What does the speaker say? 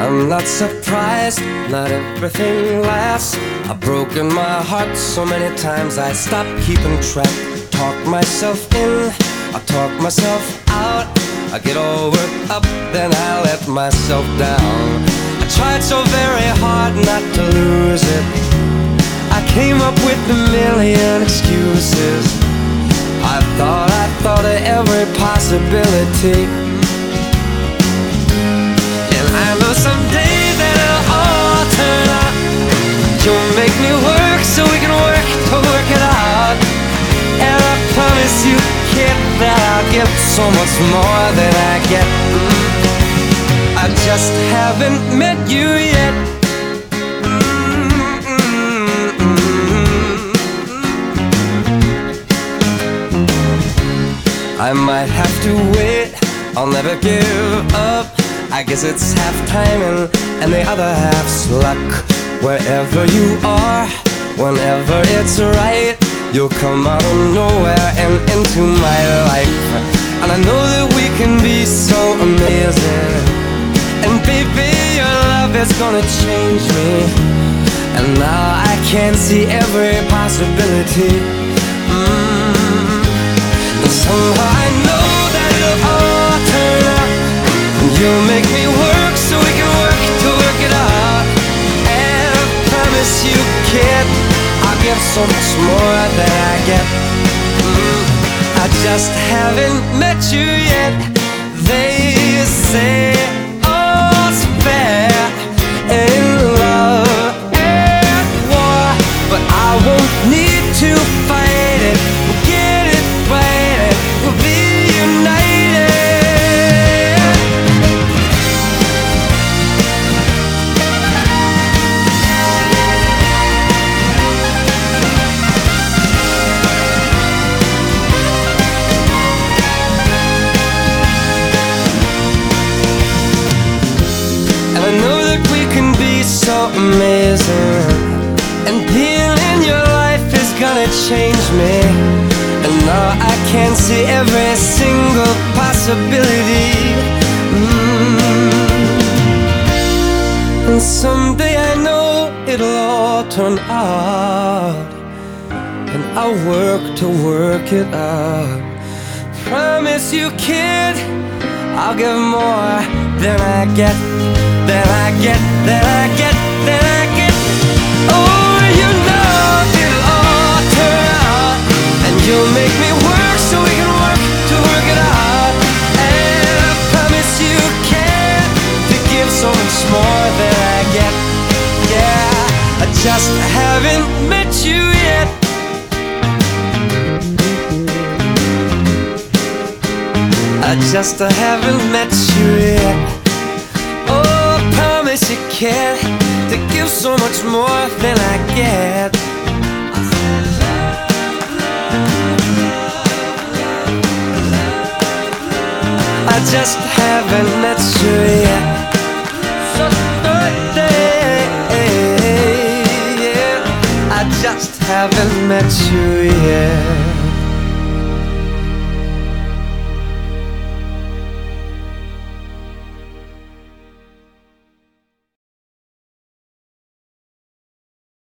I'm not surprised, not everything lasts. I've broken my heart so many times I stopped keeping track. Talk myself in, I talk myself out. I get all worked up, then I let myself down. I tried so very hard not to lose it. I came up with a million excuses. I thought of every possibility. And I know someday that it'll all turn out. You'll make me work so we can work to work it out. And I promise you, kid, that I'll give so much more than I get. I just haven't met you yet. I might have to wait, I'll never give up. I guess it's half timing and the other half's luck. Wherever you are, whenever it's right, you'll come out of nowhere and into my life. And I know that we can be so amazing. And baby, your love is gonna change me. And now I can see every possibility. And somehow I know that it'll all turn out. And you'll make me work so we can work to work it out. And I promise you, kid, I'll give so much more than I get. I just haven't met you yet. They say all's fair in love and war, but I won't need to fight it. We'll get it right, we'll be united. And I know that we can be so amazing. And being in your life is gonna change me. And now I can see every single possibility. And someday I know it'll all turn out. And I'll work to work it out. Promise you, kid, I'll give more than I get, than I get, than I get, than I get. Oh, you know it'll all turn out. And you'll make me work so we can work to work it out. And I promise you, kid, to give so much more than I get. Yeah, I just haven't met you yet. I just haven't met you yet. Oh, I promise you, kid, to give so much more than I get. I just haven't met you yet. So birthday, yeah. I just haven't met you